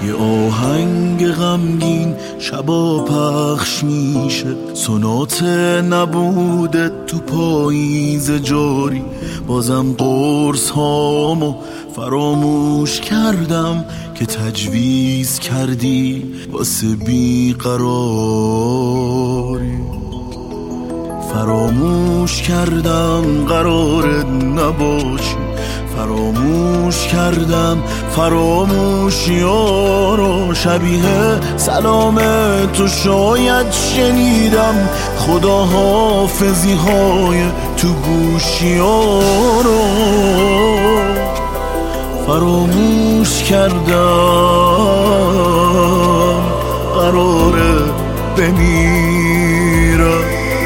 یه آهنگ غمگین شبا پخش میشه، سونات نبوده تو پاییز جاری. بازم قرص هامو فراموش کردم که تجویز کردی واسه بیقراری. فراموش کردم قرار نباشی، فراموش کردم فراموشیارو. شبیه سلام تو شاید شنیدم، خدا حافظی های تو گوشیارو. فراموش کردم قراره بمیرم،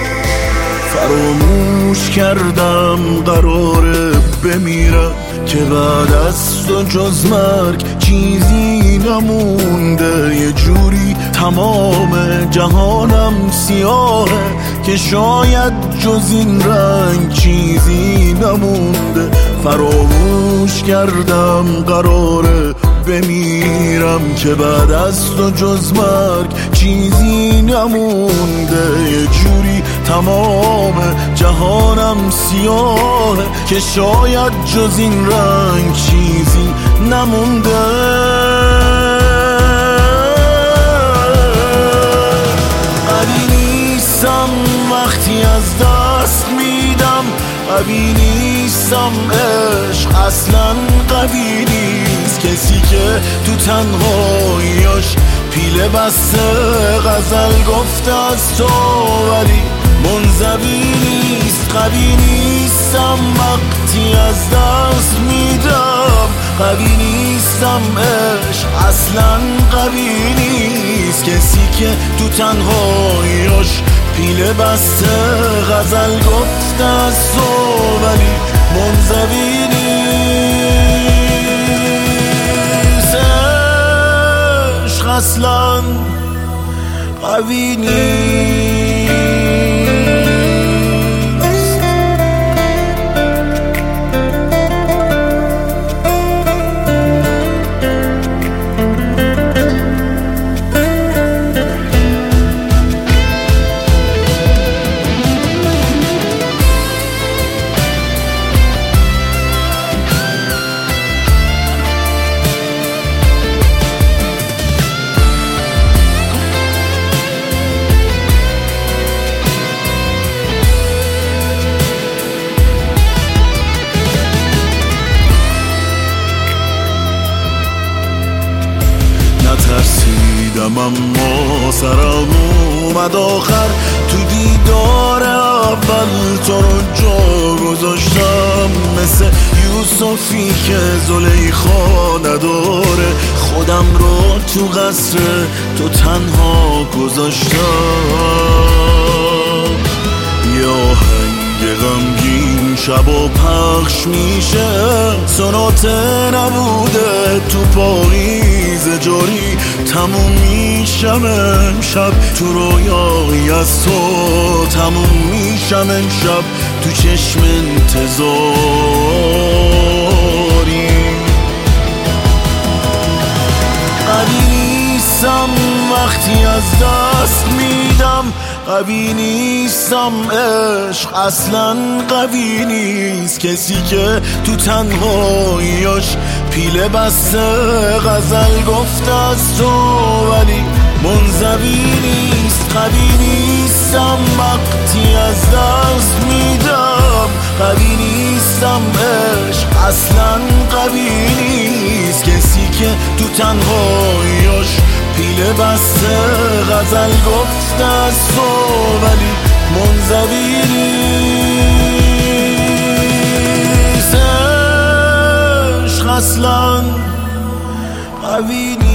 فراموش کردم قراره بمیرم که بعد از تو جز مرگ چیزی نمونده. یه جوری تمام جهانم سیاهه که شاید جز این رنگ چیزی نمونده. فراموش کردم قراره بمیرم که بعد از تو جز مرگ چیزی نمونده. یه جوری تمام جهانم سیاهه که شاید جز این رنگ چیزی نمونده. قوی نیستم وقتی از دست میدم، قوی نیستم عشق اصلا قوی نیست. کسی که تو تنهاییاش پیله بسته غزل گفته از تو ولی منزوی نیست. قوی نیستم وقتی از دست میدم، قوی نیستم عشق اصلا قوی نیست. کسی که تو تنهاییاش پیله بسته غزل گفته از تو ولی منزوی نیست. عشق اصلا قوی نیست. ترسیدم اما سرم اومد آخر، تو دیدار اول تو رو جا گذاشتم. مثل یوسفی که زلیخا نداره، خودم رو تو قصر تو تنها گذاشتم. یه آهنگ غمگین شبا پخش میشه، سونات نبوده تو پاییز جاری. تموم میشم امشب تو رویایی از تو، تموم میشم امشب تو چشم انتظاری. قوی نیستم وقتی از دست میدم، قوی نیستم عشق اصلا قوی نیست. کسی که تو تنهاییاش پیله بسته غزل گفته از تو ولی منزوی نیست. قوی نیستم وقتی از دست میدم، قوی نیستم عشق اصلا قوی نیست. کسی که تو تنهاییاش پیله بسته غزل گفته از تو ولی منزوی نیست. عشق اصلا قوی نیست.